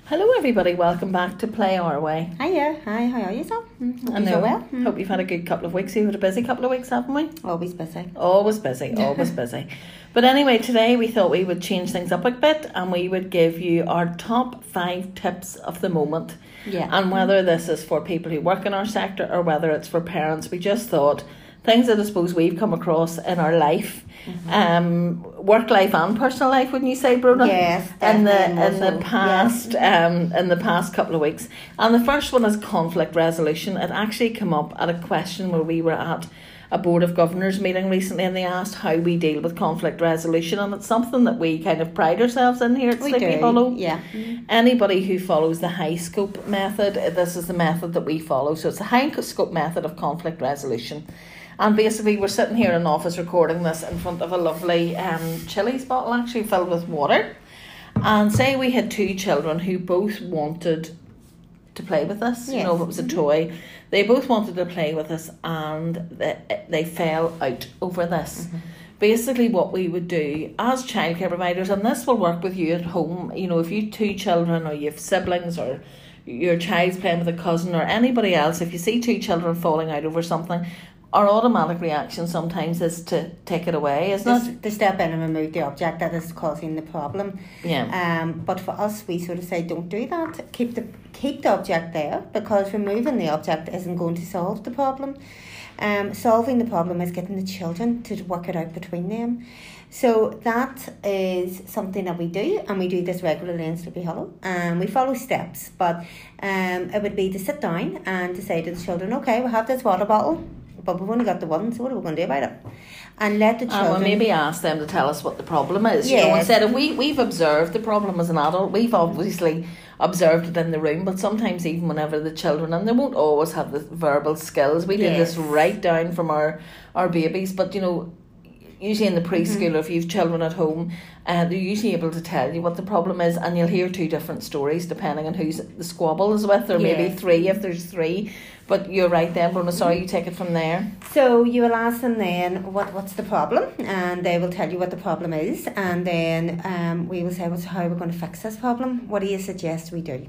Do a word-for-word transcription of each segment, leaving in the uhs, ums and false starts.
Hello everybody, welcome back to Play Our Way. Hiya, hi, how are you, sir? Mm, I know, well? mm. Hope you've had a good couple of weeks. You've had a busy couple of weeks, haven't we? Always busy. Always busy, always busy. But anyway, today we thought we would change things up a bit and we would give you our top five tips of the moment. Yeah. And whether this is for people who work in our sector or whether it's for parents, we just thought things that I suppose we've come across in our life, mm-hmm. um, work life and personal life, wouldn't you say, Brona? Yes, in the definitely. in the past, yes. um, in the past couple of weeks. And the first one is conflict resolution. It actually came up at a question where we were at a Board of Governors meeting recently, and they asked how we deal with conflict resolution, and it's something that we kind of pride ourselves in here at We Sleepy do, Hollow. yeah. Anybody who follows the high scope method, this is the method that we follow. So it's the high scope method of conflict resolution. And basically we're sitting here in an office recording this in front of a lovely um, Chili's bottle actually filled with water. And say we had two children who both wanted to play with this, yes. You know, if it was a mm-hmm. toy. They both wanted to play with us and they, they fell out over this. Mm-hmm. Basically what we would do as childcare providers, and this will work with you at home, you know, if you have two children or you have siblings or your child's playing with a cousin or anybody else, if you see two children falling out over something, our automatic reaction sometimes is to take it away, isn't it? To step in and remove the object that is causing the problem. Yeah. Um. But for us, we sort of say, don't do that. Keep the keep the object there, because removing the object isn't going to solve the problem. Um. Solving the problem is getting the children to work it out between them. So that is something that we do, and we do this regularly in Sleepy Hollow. And we follow steps, but um, it would be to sit down and to say to the children, okay, we have this water bottle, but we've only got the one, so what are we going to do about it? And let the children... And we'll maybe ask them to tell us what the problem is. Yes. You know, instead of we, we've observed the problem as an adult, we've obviously observed it in the room, but sometimes even whenever the children, and they won't always have the verbal skills, we do Yes. this right down from our, our babies, but you know, usually in the preschool, mm-hmm. or if you have children at home, uh, they're usually able to tell you what the problem is, and you'll hear two different stories depending on who's the squabble is with, or yeah. maybe three if there's three. But you're right then, Brona, sorry, you take it from there. So you will ask them then, what what's the problem? And they will tell you what the problem is, and then um, we will say, well, so how are we going to fix this problem? What do you suggest we do?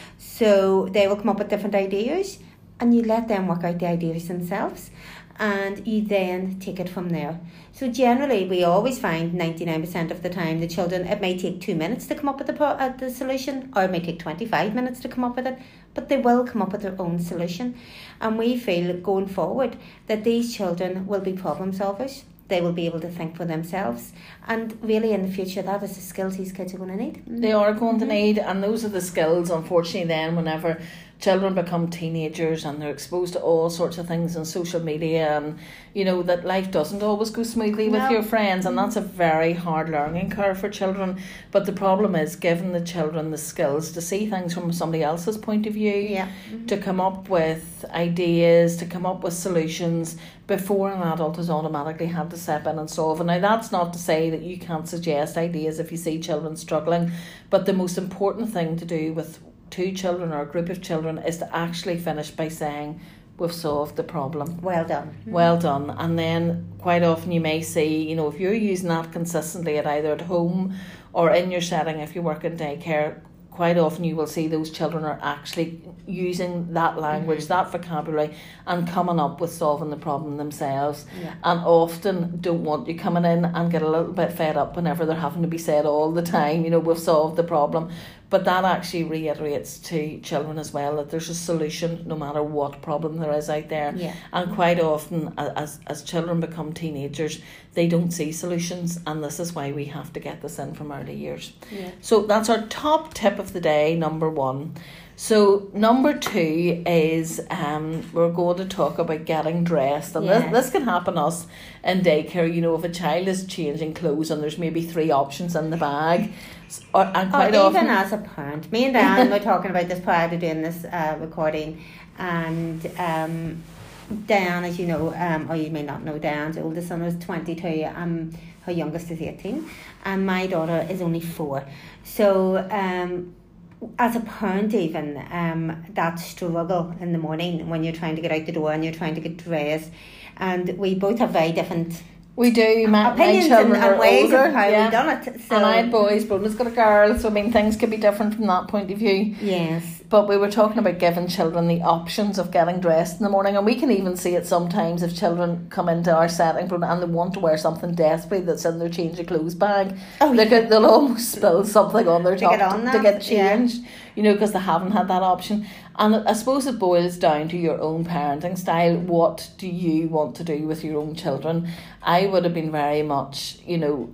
So they will come up with different ideas, and you let them work out the ideas themselves, and you then take it from there. So generally, we always find ninety-nine percent of the time the children, it may take two minutes to come up with the, pro- uh, the solution, or it may take twenty-five minutes to come up with it, but they will come up with their own solution. And we feel going forward that these children will be problem solvers. They will be able to think for themselves. And really in the future, that is the skills these kids are going to need. They are going to need, and those are the skills, unfortunately, then whenever children become teenagers and they're exposed to all sorts of things on social media, and you know that life doesn't always go smoothly with no. your friends, and that's a very hard learning curve for children. But the problem is giving the children the skills to see things from somebody else's point of view, yeah. mm-hmm. to come up with ideas, to come up with solutions before an adult has automatically had to step in and solve. And now that's not to say that you can't suggest ideas if you see children struggling, but the most important thing to do with two children or a group of children is to actually finish by saying, we've solved the problem. Well done. Well done. And then quite often you may see, you know, if you're using that consistently at either at home or in your setting, if you work in daycare, quite often you will see those children are actually using that language, mm-hmm. that vocabulary, and coming up with solving the problem themselves. Yeah. And often don't want you coming in and get a little bit fed up whenever they're having to be said all the time, you know, we've solved the problem. But that actually reiterates to children as well that there's a solution no matter what problem there is out there. Yeah. And quite often as as children become teenagers, they don't see solutions, and this is why we have to get this in from early years. Yeah. So that's our top tip of the day, number one. So number two is um, we're going to talk about getting dressed, and yes. this, this can happen us in daycare. You know, if a child is changing clothes and there's maybe three options in the bag, or, and quite or often, even as a parent, me and Dan were talking about this prior to doing this uh, recording, and um, Diane, as you know, um, or you may not know, Diane's oldest son is twenty-two, um, her youngest is eighteen, and my daughter is only four. So um, as a parent even, um, that struggle in the morning when you're trying to get out the door and you're trying to get dressed, and we both have very different We do. My, opinions my children and, and are ways older, of how yeah. we've done it. So. And I had boys, Broden's got a girl, so I mean things could be different from that point of view. Yes. But we were talking about giving children the options of getting dressed in the morning, and we can even see it sometimes if children come into our setting and they want to wear something desperately that's in their change of clothes bag. Oh, they yeah. could, they'll almost spill something on their To top get on to, that, to get yeah. changed, you know, because they haven't had that option. And I suppose it boils down to your own parenting style. What do you want to do with your own children? I would have been very much, you know,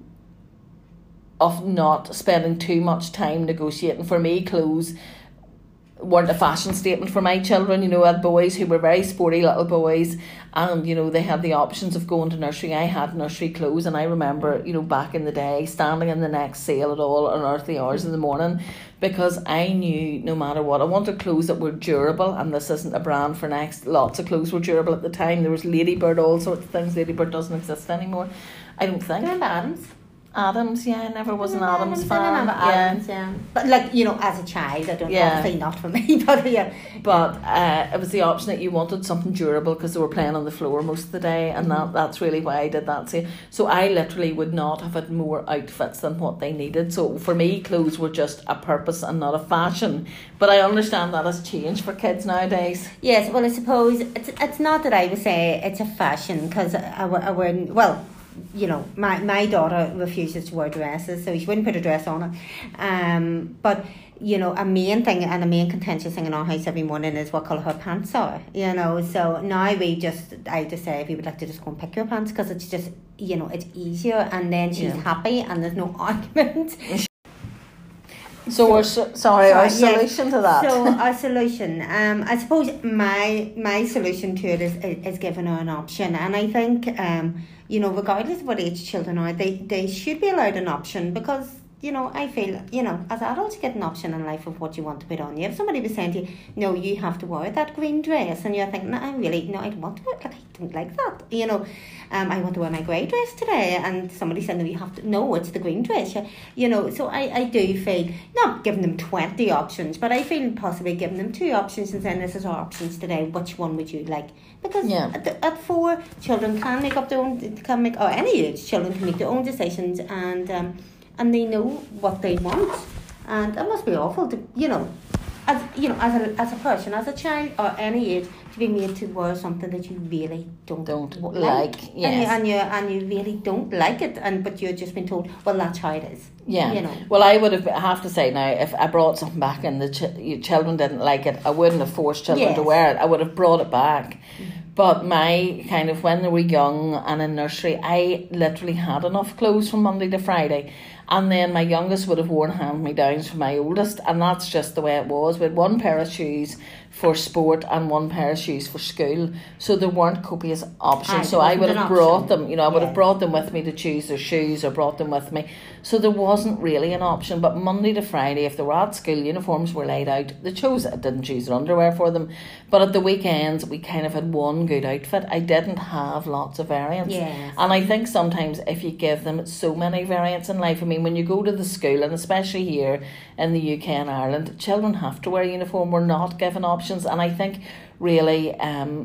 of not spending too much time negotiating. For me, clothes weren't a fashion statement for my children. You know, I had boys who were very sporty little boys, and you know they had the options of going to nursery. I had nursery clothes, and I remember, you know, back in the day standing in the next sale at all unearthly hours in the morning, because I knew no matter what, I wanted clothes that were durable. And this isn't a brand for Next, lots of clothes were durable at the time. There was Ladybird, all sorts of things. Ladybird doesn't exist anymore, I don't think. Remember Adams? Adams, yeah, I never was an Adams, Adams fan. I remember Adams, yeah. yeah. But like, you know, as a child, I don't know, Yeah. obviously not for me, but yeah. But uh, it was the option that you wanted something durable because they were playing on the floor most of the day, and that, that's really why I did that. So, so I literally would not have had more outfits than what they needed. So for me, clothes were just a purpose and not a fashion. But I understand that has changed for kids nowadays. Yes, well, I suppose it's it's not that I would say it's a fashion, because I, I, I wouldn't, well, you know, my, my daughter refuses to wear dresses, so she wouldn't put a dress on her. Um, but, you know, a main thing and a main contentious thing in our house every morning is what colour her pants are, you know. So now we just, I just say, if you would like to just go and pick your pants, because it's just, you know, it's easier, and then she's Yeah. happy and there's no argument. So, our, so sorry, our solution yes. to that. So our solution, um, I suppose my my solution to it is is giving her an option, and I think um, you know, regardless of what age children are, they they should be allowed an option, because you know, I feel, you know, as adults, you get an option in life of what you want to put on you. If somebody was saying to you, no, you have to wear that green dress, and you're thinking, no, I really, no, I don't want to wear it, like, I don't like that, you know, um, I want to wear my grey dress today, and somebody said, no, you have to, no, it's the green dress, you know, so I, I do feel, not giving them twenty options, but I feel possibly giving them two options and saying, this is our options today, which one would you like? Because Yeah. at, at four, children can make up their own, can make, or any age, children can make their own decisions, and, um, and they know what they want, and it must be awful to, you know, as you know, as a as a person, as a child or any age, to be made to wear something that you really don't Don't like, like, yes. and you, and you and you really don't like it, and but you've just been told, well, that's how it is. Yeah. You know. Well, I would have, I have to say now, if I brought something back and the ch- children didn't like it, I wouldn't have forced children Yes. to wear it. I would have brought it back. But my kind of, when they were young and in nursery, I literally had enough clothes from Monday to Friday. And then my youngest would have worn hand-me-downs for my oldest, and that's just the way it was. We had one pair of shoes for sport and one pair of shoes for school, so there weren't copious options. Aye, so there I would wasn't have an brought option. them, you know, I would Yeah. have brought them with me to choose their shoes, or brought them with me. So there wasn't really an option. But Monday to Friday, if they were at school, uniforms were laid out. They chose it. I didn't choose their underwear for them. But at the weekends, we kind of had one good outfit. I didn't have lots of variants. Yes. And I think sometimes if you give them so many variants in life, I mean, when you go to the school, and especially here in the U K and Ireland, children have to wear a uniform. We're not given options. And I think really, um,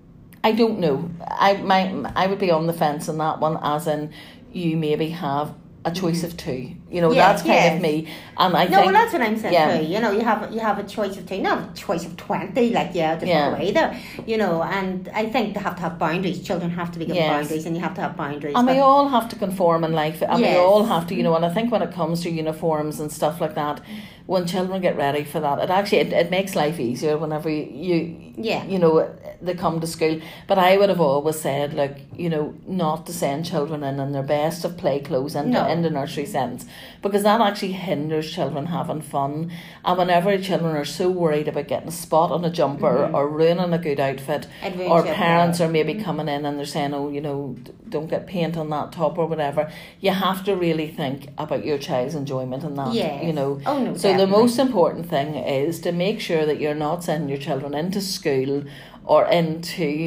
I don't know. I my I would be on the fence on that one, as in you maybe have a choice Mm-hmm. of two. You know, Yeah, that's kind yes. of me. And I No, think well, that's what I'm saying yeah. too. You know, you have you have a choice of two, not a choice of twenty. Like, yeah, there's Yeah. no way there. You know, and I think they have to have boundaries. Children have to be given Yes. boundaries, and you have to have boundaries. And but- we all have to conform in life, and we Yes. all have to, you know, and I think when it comes to uniforms and stuff like that, when children get ready for that, it actually, it, it makes life easier whenever you, you, Yeah. you know, they come to school. But I would have always said, like, you know, not to send children in in their best of play clothes into, No. into nursery settings, because that actually hinders children having fun. And whenever children are so worried about getting a spot on a jumper Mhm. or ruining a good outfit, It ruins or your parents day. are maybe coming in and they're saying, oh, you know, d- don't get paint on that top or whatever, you have to really think about your child's enjoyment in that, Yes. you know. Oh, no, So the definitely. most important thing is to make sure that you're not sending your children into school or into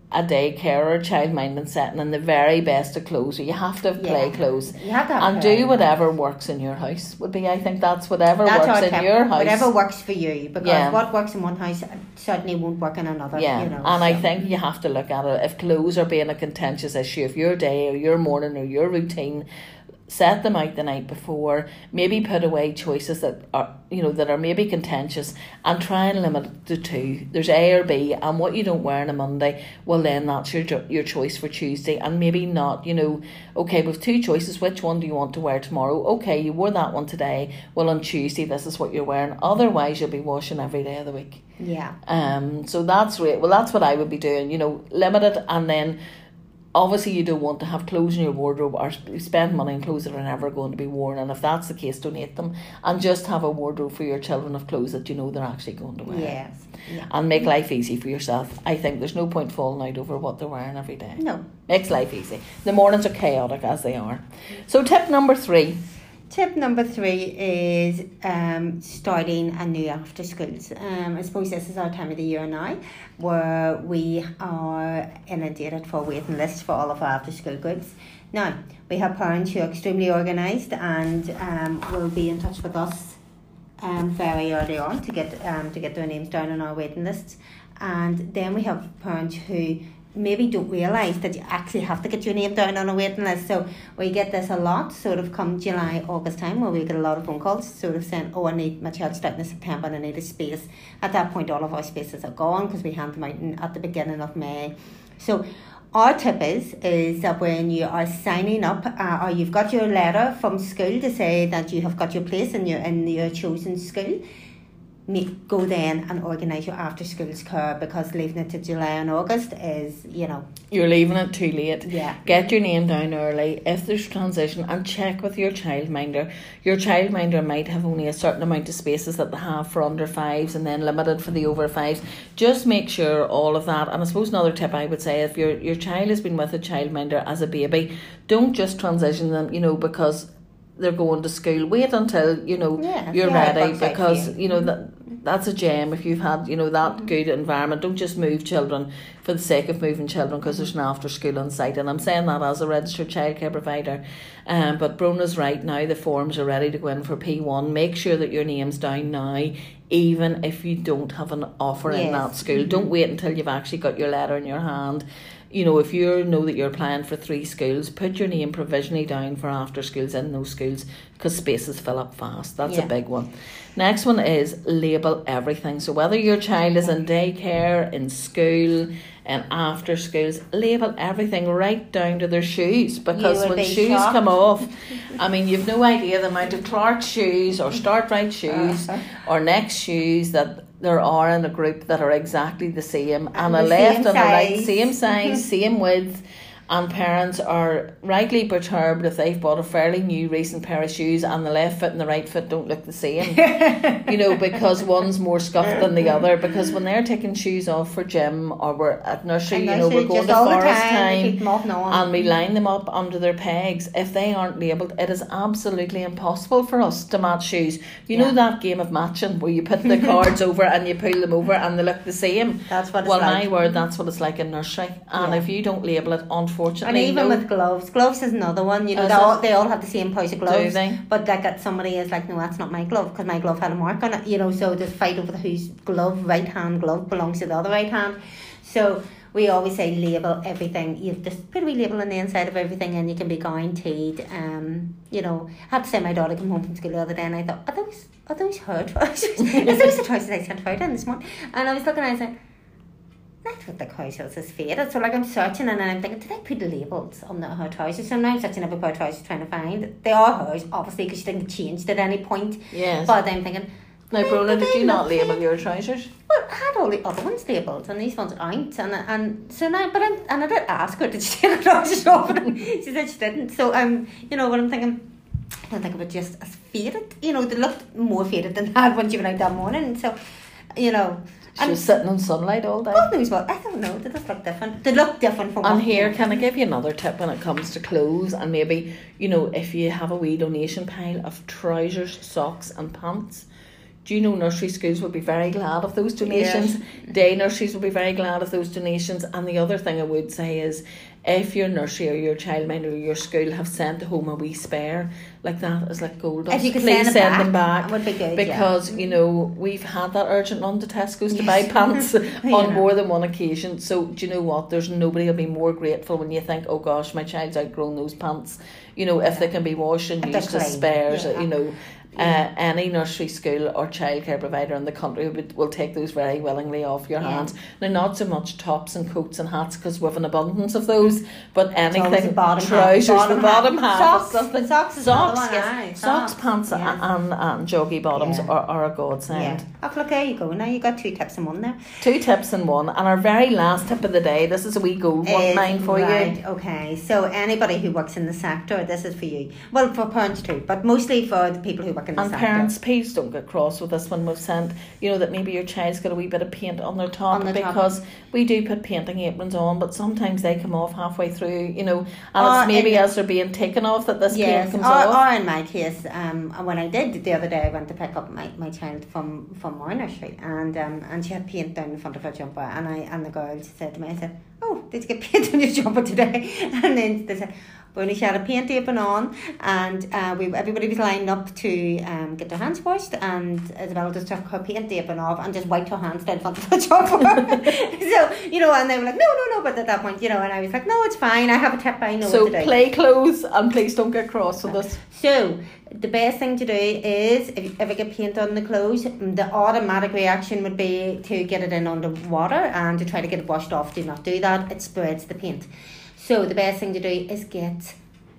a daycare or a childminding setting in the very best of clothes, or you have to have play Yeah. clothes. You have to have And play. do whatever works in your house would be, I think that's whatever That's our works in tip. your house. Whatever works for you, because Yeah. what works in one house certainly won't work in another. Yeah, You know, and I so. think you have to look at it. If clothes are being a contentious issue of your day or your morning or your routine, set them out the night before. Maybe put away choices that are, you know, that are maybe contentious, and try and limit it to two. There's A or B, and what you don't wear on a Monday, well then that's your jo- your choice for Tuesday, and maybe not. You know, okay, with two choices, which one do you want to wear tomorrow? Okay, you wore that one today. Well, on Tuesday, this is what you're wearing. Otherwise, you'll be washing every day of the week. Yeah. Um. So that's right. Well, that's what I would be doing. You know, limit it, and then. Obviously, you don't want to have clothes in your wardrobe or spend money on clothes that are never going to be worn. And if that's the case, donate them. And just have a wardrobe for your children of clothes that you know they're actually going to wear. Yes. Yeah. And make life easy for yourself. I think there's no point falling out over what they're wearing every day. No. Makes life easy. The mornings are chaotic as they are. So tip number three. Tip number three is um, starting a new after schools. Um, I suppose this is our time of the year now where we are inundated for waiting lists for all of our after school groups. Now, we have parents who are extremely organised and um, will be in touch with us um, very early on to get um, to get their names down on our waiting lists. And then we have parents who maybe don't realise that you actually have to get your name down on a waiting list. So we get this a lot, sort of come July, August time, where we get a lot of phone calls sort of saying, oh, I need my child starting in September and I need a space. At that point, all of our spaces are gone because we hand them out in, at the beginning of May. So our tip is, is that when you are signing up uh, or you've got your letter from school to say that you have got your place in your, in your chosen school, Make, go then and organise your after schools care, because leaving it to July and August is, you know, You're leaving it too late. Yeah. Get your name down early. If there's transition, and check with your childminder. Your childminder might have only a certain amount of spaces that they have for under fives and then limited for the over fives. Just make sure all of that. And I suppose another tip I would say, if your your child has been with a childminder as a baby, don't just transition them, you know, because they're going to school. Wait until, you know, Yeah, you're yeah, it ready, works out for because, you. you know, that that's a gem if you've had, you know, that mm-hmm. good environment. Don't just move children for the sake of moving children because there's an after school on site. And I'm saying that as a registered childcare provider. Um, but Brona's right now, the forms are ready to go in for P one. Make sure that your name's down now, even if you don't have an offer Yes. in that school. Mm-hmm. Don't wait until you've actually got your letter in your hand. You know, if you know that you're applying for three schools, put your name provisionally down for after schools in those schools, because spaces fill up fast. That's Yeah. a big one. Next one is label everything. So whether your child is in daycare, in school, and after schools, label everything right down to their shoes, because You would when be shoes shocked. come off, I mean, you've no idea the amount of Clark shoes or Startright shoes Uh-huh. or Next shoes that there are in a group that are exactly the same, and, And a the left same and a right, size. same size, same width. And parents are rightly perturbed if they've bought a fairly new recent pair of shoes and the left foot and the right foot don't look the same. You know, because one's more scuffed than the other. Because when they're taking shoes off for gym or we're at nursery, And you know, we're nursery, going just to all the forest time, time, keep them off and on. and we line them up under their pegs. If they aren't labelled, it is absolutely impossible for us to match shoes. You know Yeah. that game of matching where you put the cards over and you pull them over and they look the same? That's what it's Well, like. my word, that's what it's like in nursery. And Yeah. if you don't label it, And unfortunately, even no- with gloves, gloves is another one. You know, Is they it? all, they all have the same price of gloves. they? But like that, somebody is like, no, that's not my glove because my glove had a mark on it. You know, so there's fight over whose glove, right hand glove, belongs to the other right hand. So we always say label everything. You just put a wee label on the inside of everything, and you can be guaranteed. Um, you know, I have to say, my daughter came home from school the other day, and I thought, are those are those her trousers? Is those the trousers I sent her out in this morning? And I was looking, and I was like, that's what the trousers is faded. So like I'm searching and then I'm thinking, did I put the labels on the, her trousers? So now I'm searching every pair of trousers trying to find. They are hers, obviously, because she didn't get changed at any point. Yes. But I'm thinking, Now, "Why Brona, do did they you not look label faded?" your trousers? Well, I had all the other ones labelled and these ones aren't. And and so now, but I'm, and I did ask her, did she take her trousers off? And she said she didn't. So um, you know, what I'm thinking, I don't think of it just as faded. You know, they looked more faded than that when she went out that morning. So, you know. She was sitting in sunlight all day. God knows what, I don't know, they just look different. They look different from And what here, can I give you another tip when it comes to clothes? And maybe, you know, if you have a wee donation pile of trousers, socks and pants, do you know nursery schools would be very glad of those donations? Yes. Day nurseries would be very glad of those donations. And the other thing I would say is, if your nursery or your childminder or your school have sent home a wee spare, like that is like gold dust, If you could please send, it send back, them back. that would be good, because, yeah. you know, we've had that urgent run to Tesco's to Yes. buy pants on know. more than one occasion. So do you know what? There's nobody will be more grateful when you think, oh gosh, my child's outgrown those pants. You know, if they can be washed and If they're used as clean, spares, yeah. you know. Yeah. Uh, any nursery school or childcare provider in the country would, will take those very willingly off your Yeah. hands. Now, not so much tops and coats and hats because we have an abundance of those, but always the anything, bottom half, trousers, bottom the bottom half. half, Socks. something, Socks is another socks, one, yes. aye, socks, socks, pants, yes. and, and joggy bottoms Yeah. are, are a godsend. Yeah. Oh, look, there you go. Now you got two tips in one there. Two tips in one, and our very last tip of the day. This is a wee gold one, Is- mine for right, you. Okay, so anybody who works in the sector, this is for you. Well, for parents too, but mostly for the people who work in the And sector. parents, please don't get cross with this one we've sent. You know that maybe your child's got a wee bit of paint on their top, On the top. because we do put painting aprons on, but sometimes they come off halfway through. You know, and Or it's maybe in- as they're being taken off that this Yes, paint comes or, off. or in my case, um, when I did the other day, I went to pick up my, my child from, from our nursery, and um, and she had paint down in front of her jumper, and I and the girl said to me, I said, "Oh, did you get paint on your jumper today?" And then they said, Bernie, she had a paint apron on, and uh, we everybody was lined up to um, get their hands washed, and Isabella just took her paint apron off and just wiped her hands down in front of her jumper. So, you know, and they were like, no, no, no, but at that point, you know, and I was like, no, it's fine, I have a tip, I know So what to do. play clothes, and please don't get cross with us. So, the best thing to do is, if you ever get paint on the clothes, the automatic reaction would be to get it in under water and to try to get it washed off. Do not do that, it spreads the paint. So, the best thing to do is get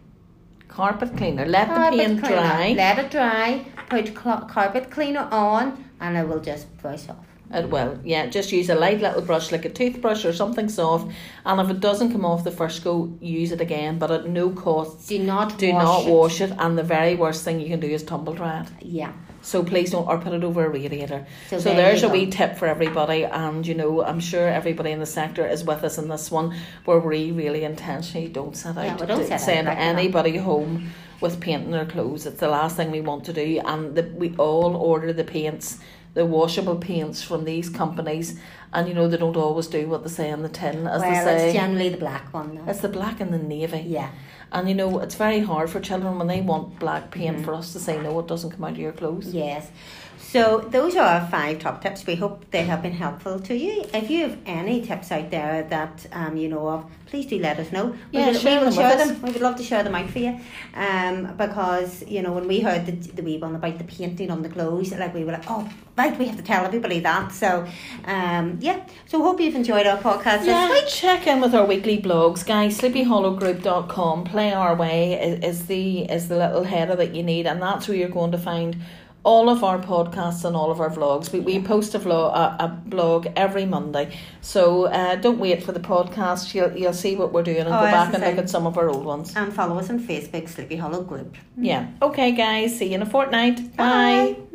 Carpet cleaner. Let carpet the paint cleaner. dry. Let it dry, put cl- carpet cleaner on, and it will just brush off. It will, yeah. Just use a light little brush like a toothbrush or something soft, and if it doesn't come off the first go, use it again, but at no cost. Do not Do wash not it. wash it, and the very worst thing you can do is tumble dry it. Yeah. So please don't, or put it over a radiator. So So, there there's you a wee go. tip for everybody, and you know, I'm sure everybody in the sector is with us in this one, where we really intentionally don't set out Yeah, we don't to set out send like that. anybody home with paint in their clothes. It's the last thing we want to do, and the, we all order the paints, the washable paints from these companies, and you know, they don't always do what they say on the tin, as Well, they say. it's generally the black one though. It's the black and the navy. Yeah. And you know, it's very hard for children when they want black paint for us to say no, it doesn't come out of your clothes. Yes. So those are our five top tips. We hope they have been helpful to you. If you have any tips out there that um, you know of, please do let us know. Yeah, we will, share we will them share with us. them. We would love to share them out for you. Um, because you know, when we heard the the wee one about the painting on the clothes, like we were like, oh, right, we have to tell everybody that. So, um, yeah. So hope you've enjoyed our podcast Yeah, this week. check in with our weekly blogs, guys. sleepy hollow group dot com. Play Our Way is, is the is the little header that you need, and that's where you're going to find all of our podcasts and all of our vlogs. We, we post a vlog a, a blog every Monday, so uh, don't wait for the podcast. You'll you'll see what we're doing and Oh, go as back I and say. look at some of our old ones. And follow us on Facebook, Sleepy Hollow Group. Yeah. Okay, guys. See you in a fortnight. Bye. Bye.